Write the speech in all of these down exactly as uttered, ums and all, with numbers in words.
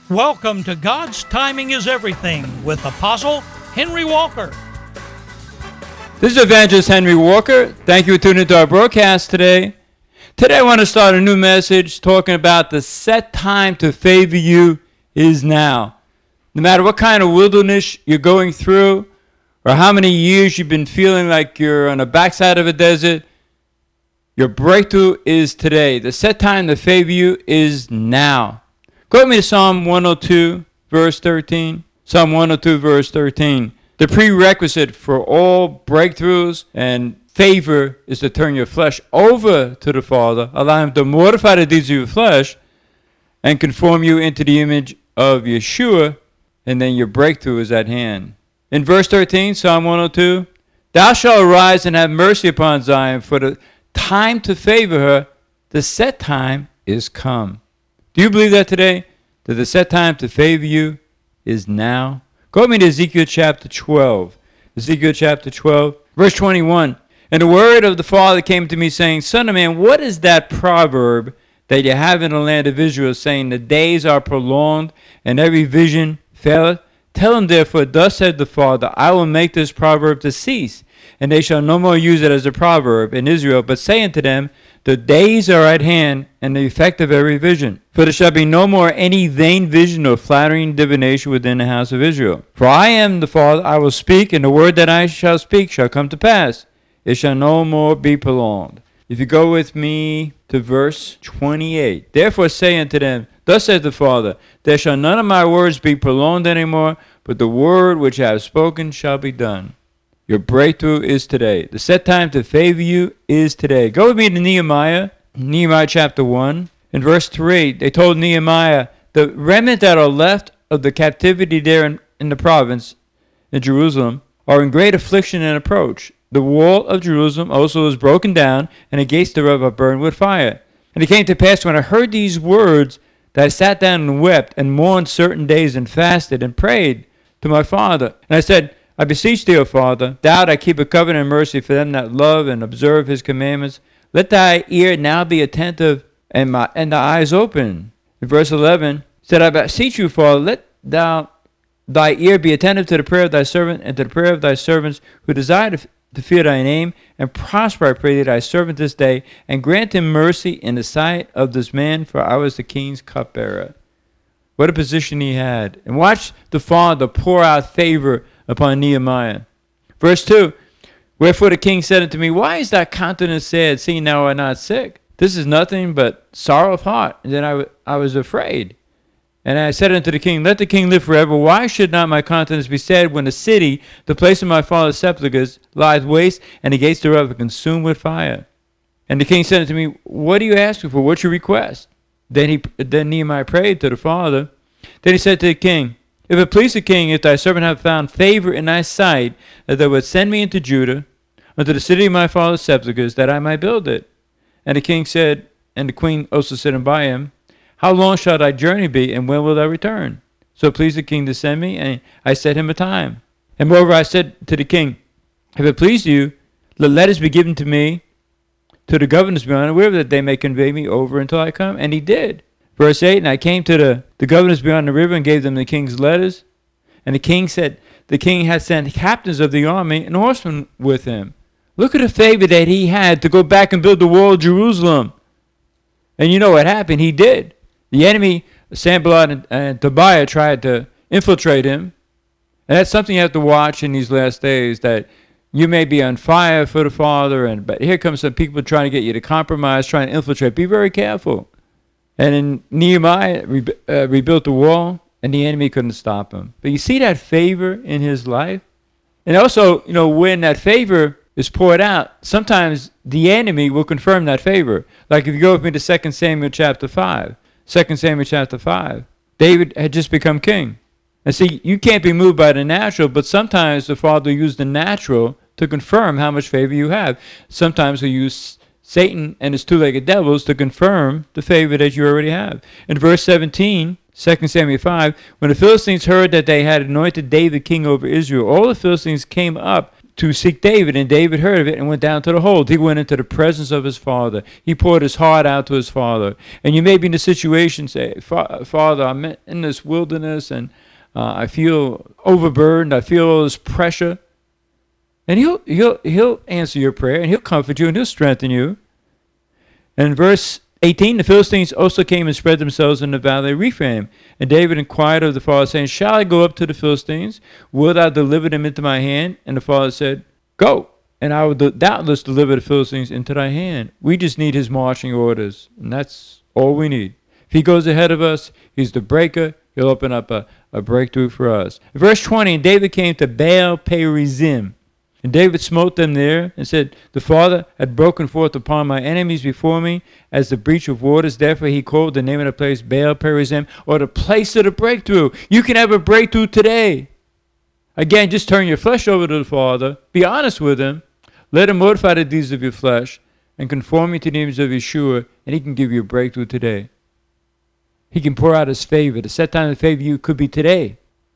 Welcome to God's Timing is Everything with Apostle Henry Walker. This is Evangelist Henry Walker. Thank you for tuning into our broadcast today. Today I want to start a new message talking about the set time to favor you is now. No matter what kind of wilderness you're going through or how many years you've been feeling like you're on the backside of a desert, your breakthrough is today. The set time to favor you is now. Go with me to Psalm one oh two, verse thirteen. Psalm one oh two, verse thirteen. The prerequisite for all breakthroughs and favor is to turn your flesh over to the Father, allow Him to mortify the deeds of your flesh, and conform you into the image of Yeshua, and then your breakthrough is at hand. In verse thirteen, Psalm one oh two, Thou shalt arise and have mercy upon Zion, for the time to favor her, the set time is come. Do you believe that today? That the set time to favor you is now? Go with me to Ezekiel chapter twelve. Ezekiel chapter twelve, verse twenty-one. And the word of the Father came to me, saying, Son of man, what is that proverb that you have in the land of Israel, saying, The days are prolonged, and every vision faileth? Tell him therefore, Thus said the Father, I will make this proverb to cease, and they shall no more use it as a proverb in Israel, but say unto them, The days are at hand, and the effect of every vision. For there shall be no more any vain vision or flattering divination within the house of Israel. For I am the Father, I will speak, and the word that I shall speak shall come to pass. It shall no more be prolonged. If you go with me to verse twenty-eight. Therefore say unto them, Thus saith the Father, There shall none of my words be prolonged any more, but the word which I have spoken shall be done. Your breakthrough is today. The set time to favor you is today. Go with me to Nehemiah, Nehemiah chapter one. In verse three, they told Nehemiah, the remnant that are left of the captivity there in, in the province, in Jerusalem, are in great affliction and approach. The wall of Jerusalem also is broken down, and the gates thereof are burned with fire. And it came to pass, when I heard these words, that I sat down and wept, and mourned certain days, and fasted, and prayed to my Father. And I said, I beseech thee, O Father, thou that keep a covenant and mercy for them that love and observe his commandments, let thy ear now be attentive, and my and thy eyes open. In verse eleven, said, I beseech you, Father, let thou thy ear be attentive to the prayer of thy servant, and to the prayer of thy servants who desire to, to fear thy name, and prosper, I pray thee, thy servant this day, and grant him mercy in the sight of this man, for I was the king's cupbearer. What a position he had. And watch the Father pour out favor upon Nehemiah. Verse two, Wherefore the king said unto me, Why is thy countenance sad, seeing thou art not sick? This is nothing but sorrow of heart. And then I, w- I was afraid. And I said unto the king, Let the king live forever. Why should not my countenance be sad, when the city, the place of my father's sepulchres, lieth waste, and the gates thereof are consumed with fire? And the king said unto me, What do you ask for? What's your request? Then he, then Nehemiah prayed to the Father. Then he said to the king, If it please the king, if thy servant have found favor in thy sight, that thou wouldst send me into Judah, unto the city of my father's sepulchres, that I might build it. And the king said, and the queen also sitting by him, How long shall thy journey be, and when wilt thou return? So it pleased the king to send me, and I set him a time. And moreover I said to the king, If it please you, let letters be given to me, to the governors beyond the river, that they may convey me over until I come. And he did. Verse eight, And I came to the, the governors beyond the river, and gave them the king's letters. And the king said, The king had sent captains of the army and horsemen with him. Look at the favor that he had to go back and build the wall of Jerusalem. And you know what happened? He did. The enemy, Sanballat and, and Tobiah, tried to infiltrate him. And that's something you have to watch in these last days, that you may be on fire for the Father, and but here comes some people trying to get you to compromise, trying to infiltrate. Be very careful. And in Nehemiah re- uh, rebuilt the wall, and the enemy couldn't stop him. But you see that favor in his life? And also, you know, when that favor is poured out, sometimes the enemy will confirm that favor. Like if you go with me to Second Samuel chapter five. Second Samuel chapter five. David had just become king. And see, you can't be moved by the natural, but sometimes the Father used the natural to confirm how much favor you have. Sometimes he'll use Satan and his two-legged devils to confirm the favor that you already have. In verse seventeen, Second Samuel five, when the Philistines heard that they had anointed David king over Israel, all the Philistines came up to seek David, and David heard of it and went down to the hold. He went into the presence of his father. He poured his heart out to his father. And you may be in a situation, say, Father, I'm in this wilderness, and uh, I feel overburdened. I feel all this pressure. And he'll, he'll, he'll answer your prayer, and he'll comfort you, and he'll strengthen you. And verse eighteen, the Philistines also came and spread themselves in the valley of Rephaim. And David inquired of the father, saying, shall I go up to the Philistines? Wilt thou deliver them into my hand? And the father said, go, and I will doubtless deliver the Philistines into thy hand. We just need his marching orders, and that's all we need. If he goes ahead of us, he's the breaker. He'll open up a, a breakthrough for us. Verse twenty, and David came to Baal Perazim. And David smote them there, and said, the Father had broken forth upon my enemies before me as the breach of waters. Therefore he called the name of the place Baal Perazim, or the place of the breakthrough. You can have a breakthrough today. Again, just turn your flesh over to the Father. Be honest with him. Let him mortify the deeds of your flesh and conform you to the image of Yeshua, and he can give you a breakthrough today. He can pour out his favor. The set time to favor you could be today.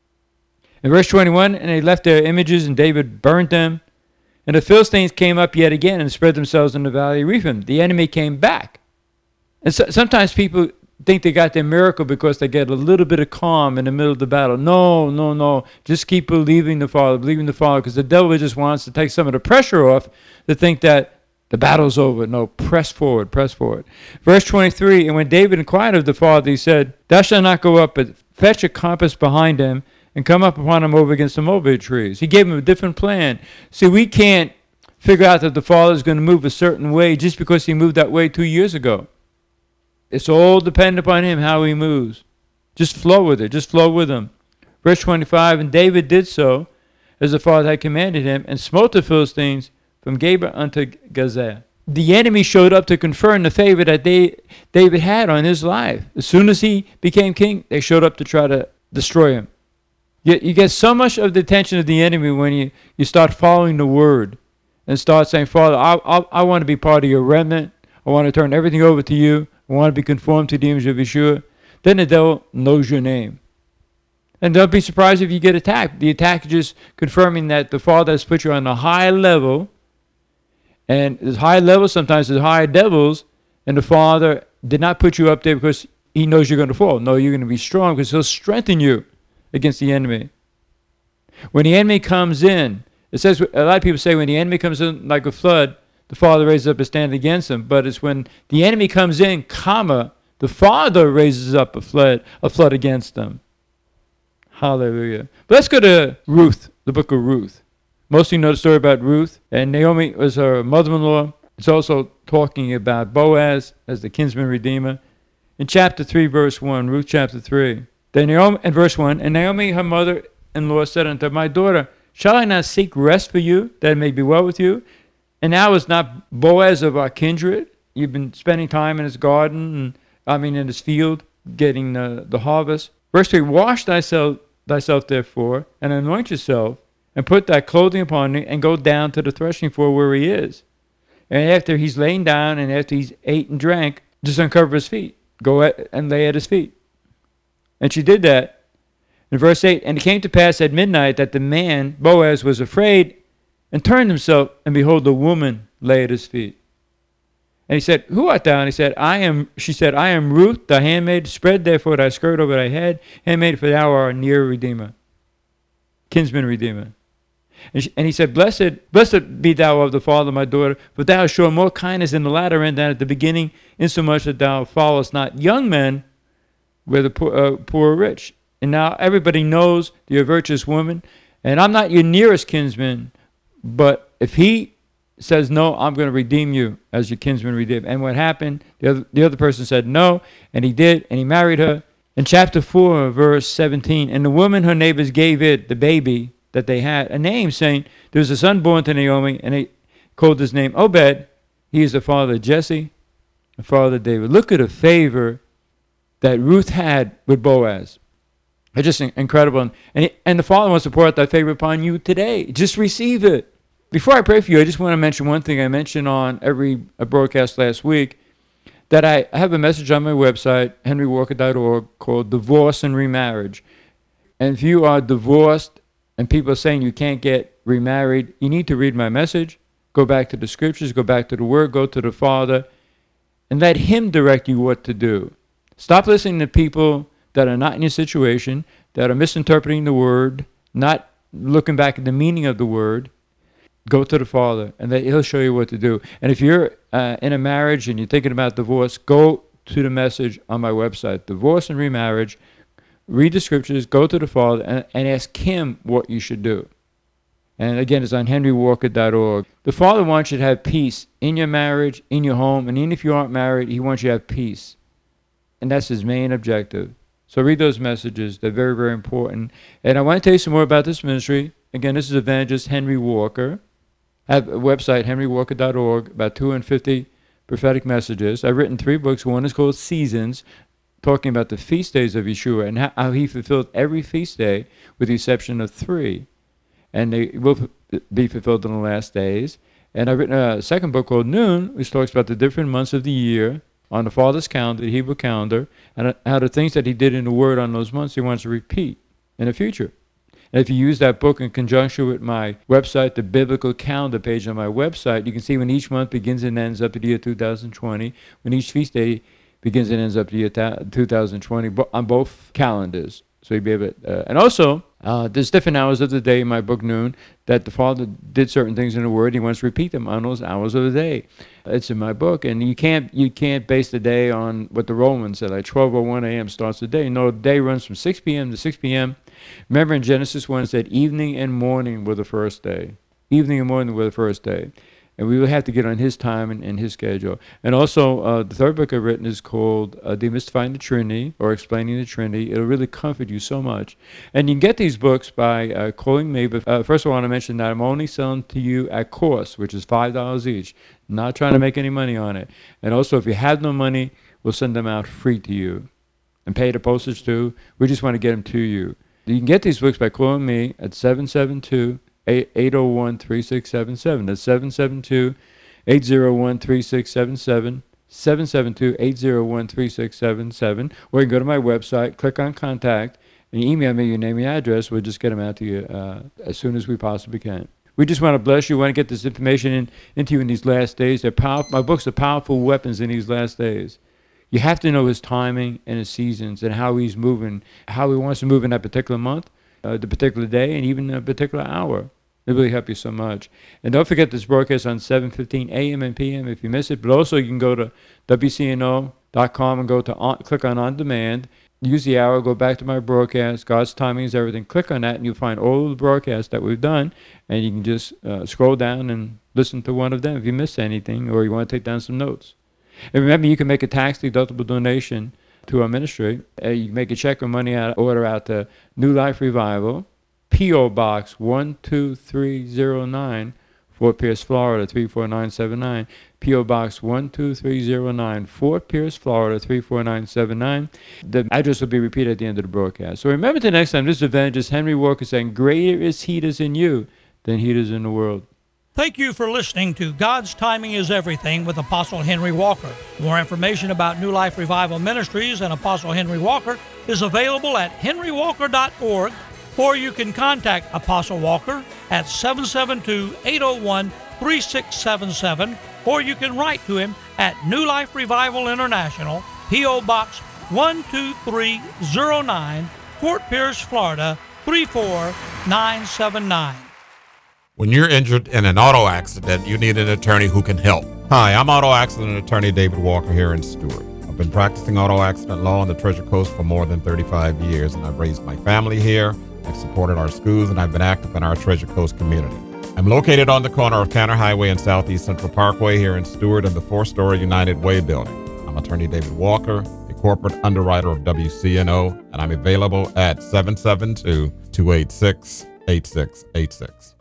In verse twenty-one, and they left their images, and David burnt them. And the Philistines came up yet again and spread themselves in the valley of Rephaim. The enemy came back. And so, sometimes people think they got their miracle because they get a little bit of calm in the middle of the battle. No, no, no. Just keep believing the Father, believing the Father, because the devil just wants to take some of the pressure off to think that the battle's over. No, press forward, press forward. Verse twenty-three, and when David inquired of the Father, he said, thou shalt not go up, but fetch a compass behind him, and come up upon him over against the mulberry trees. He gave him a different plan. See, we can't figure out that the Father is going to move a certain way just because he moved that way two years ago. It's all dependent upon him, how he moves. Just flow with it. Just flow with him. Verse twenty-five, and David did so, as the Father had commanded him, and smote the Philistines from Geba unto Gaza. The enemy showed up to confirm the favor that they, David had on his life. As soon as he became king, they showed up to try to destroy him. You, you get so much of the attention of the enemy when you, you start following the word and start saying, Father, I, I, I want to be part of your remnant. I want to turn everything over to you. I want to be conformed to the image of Yeshua. Then the devil knows your name. And don't be surprised if you get attacked. The attack is just confirming that the Father has put you on a high level. And there's high levels, sometimes there's high devils. And the Father did not put you up there because he knows you're going to fall. No, you're going to be strong because he'll strengthen you against the enemy. When the enemy comes in, it says, a lot of people say when the enemy comes in like a flood, the Father raises up a stand against him. But it's when the enemy comes in, comma, the Father raises up a flood, a flood against them. Hallelujah. But let's go to Ruth, the book of Ruth. Most of you know the story about Ruth. And Naomi was her mother-in-law. It's also talking about Boaz as the kinsman redeemer. In chapter three, verse one, Ruth chapter three. Then Naomi, and verse one, and Naomi, her mother-in-law, said unto her, my daughter, shall I not seek rest for you, that it may be well with you? And now is not Boaz of our kindred? You've been spending time in his garden, and I mean in his field, getting the, the harvest. Verse three, wash thyself, thyself therefore, and anoint yourself, and put thy clothing upon thee, and go down to the threshing floor where he is. And after he's lain down, and after he's ate and drank, just uncover his feet. Go at, and lay at his feet. And she did that. In verse eight, and it came to pass at midnight that the man, Boaz, was afraid, and turned himself, and behold, the woman lay at his feet. And he said, who art thou? And he said, I am, she said, I am Ruth, thy handmaid. Spread therefore thy skirt over thy head, handmaid, for thou art a near redeemer, kinsman redeemer. And, she, and he said, Blessed, blessed be thou of the Father, my daughter, for thou hast shown more kindness in the latter end than at the beginning, insomuch that thou followest not young men, where the poor, uh, poor are rich. And now everybody knows that you're a virtuous woman, and I'm not your nearest kinsman, but if he says no, I'm going to redeem you as your kinsman redeemed. And what happened? The other, the other person said no, and he did, and he married her. In chapter four, verse seventeen, and the woman, her neighbors, gave it, the baby that they had, a name, saying, there was a son born to Naomi, and they called his name Obed. He is the father of Jesse, the father of David. Look at the favor that Ruth had with Boaz. It's just incredible. And, and, and the Father wants to pour out that favor upon you today. Just receive it. Before I pray for you, I just want to mention one thing I mentioned on every broadcast last week, that I have a message on my website, henry walker dot org, called Divorce and Remarriage. And if you are divorced and people are saying you can't get remarried, you need to read my message, go back to the scriptures, go back to the Word, go to the Father, and let Him direct you what to do. Stop listening to people that are not in your situation, that are misinterpreting the Word, not looking back at the meaning of the Word. Go to the Father, and that He'll show you what to do. And if you're uh, in a marriage and you're thinking about divorce, go to the message on my website, Divorce and Remarriage. Read the scriptures, go to the Father, and, and ask Him what you should do. And again, it's on henry walker dot org. The Father wants you to have peace in your marriage, in your home, and even if you aren't married, He wants you to have peace. And that's His main objective. So read those messages. They're very, very important. And I want to tell you some more about this ministry. Again, this is Evangelist Henry Walker. I have a website, henry walker dot org, about two hundred fifty prophetic messages. I've written three books. One is called Seasons, talking about the feast days of Yeshua and how, how He fulfilled every feast day with the exception of three. And they will be fulfilled in the last days. And I've written a second book called Noon, which talks about the different months of the year on the Father's calendar, the Hebrew calendar, and how the things that He did in the Word on those months He wants to repeat in the future. And if you use that book in conjunction with my website, the biblical calendar page on my website, you can see when each month begins and ends up to the year two thousand twenty, when each feast day begins and ends up to the year two thousand twenty on both calendars. So you'll be able to, uh, and also, uh, there's different hours of the day in my book, Noon, that the Father did certain things in the Word. He wants to repeat them on those hours of the day. It's in my book. And you can't you can't base the day on what the Romans said, like twelve oh one a.m. starts the day. No, the day runs from six p.m. to six p.m. Remember in Genesis one, it said evening and morning were the first day. Evening and morning were the first day. And we will have to get on His time and, and His schedule. And also, uh, the third book I've written is called uh, Demystifying the Trinity, or Explaining the Trinity. It'll really comfort you so much. And you can get these books by uh, calling me. But uh, first of all, I want to mention that I'm only selling to you at cost, which is five dollars each. Not trying to make any money on it. And also, if you have no money, we'll send them out free to you. And pay the postage too. We just want to get them to you. You can get these books by calling me at seven seven two, eight oh one, three six seven seven. That's seven seven two, eight oh one, three six seven seven, seven seven two, eight oh one, three six seven seven. Or you can go to my website, click on Contact, and email me your name and your address. We'll just get them out to you uh, as soon as we possibly can. We just want to bless you. We want to get this information in, into you in these last days. They're powerful. My books are powerful weapons in these last days. You have to know His timing and His seasons and how He's moving, how He wants to move in that particular month, uh, the particular day, and even a particular hour. It really help you so much. And don't forget this broadcast on seven fifteen a.m. and p m if you miss it. But also you can go to W C N O dot com and go to on, click on On Demand. Use the hour, go back to my broadcast. God's timing is everything. Click on that and you'll find all of the broadcasts that we've done. And you can just uh, scroll down and listen to one of them if you miss anything or you want to take down some notes. And remember, you can make a tax-deductible donation to our ministry. Uh, you can make a check or money out, order out to New Life Revival, P O. Box one two three zero nine, Fort Pierce, Florida, three four nine seven nine. P O. Box one two three zero nine, Fort Pierce, Florida, three four nine seven nine. The address will be repeated at the end of the broadcast. So remember the next time, this is Evangelist Henry Walker saying, greater is He that is in you than he that is in the world. Thank you for listening to God's Timing is Everything with Apostle Henry Walker. More information about New Life Revival Ministries and Apostle Henry Walker is available at henry walker dot org, or you can contact Apostle Walker at seven seven two, eight oh one, three six seven seven, or you can write to him at New Life Revival International, P O. Box one two three zero nine, Fort Pierce, Florida, three four nine seven nine. When you're injured in an auto accident, you need an attorney who can help. Hi, I'm auto accident attorney David Walker here in Stewart. I've been practicing auto accident law on the Treasure Coast for more than thirty-five years, and I've raised my family here, I've supported our schools, and I've been active in our Treasure Coast community. I'm located on the corner of Tanner Highway and Southeast Central Parkway here in Stewart in the four-story United Way building. I'm attorney David Walker, a corporate underwriter of W C N O, and I'm available at seven seven two, two eight six, eight six eight six.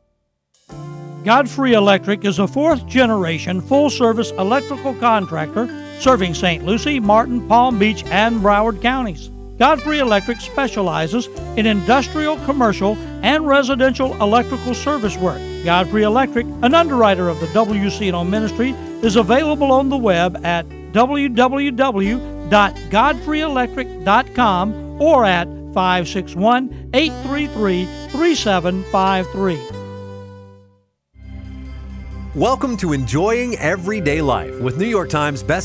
Godfrey Electric is a fourth-generation full-service electrical contractor serving Saint Lucie, Martin, Palm Beach, and Broward counties. Godfrey Electric specializes in industrial, commercial, and residential electrical service work. Godfrey Electric, an underwriter of the W C N O ministry, is available on the web at w w w dot godfrey electric dot com or at five six one, eight three three, three seven five three. Welcome to Enjoying Everyday Life with New York Times best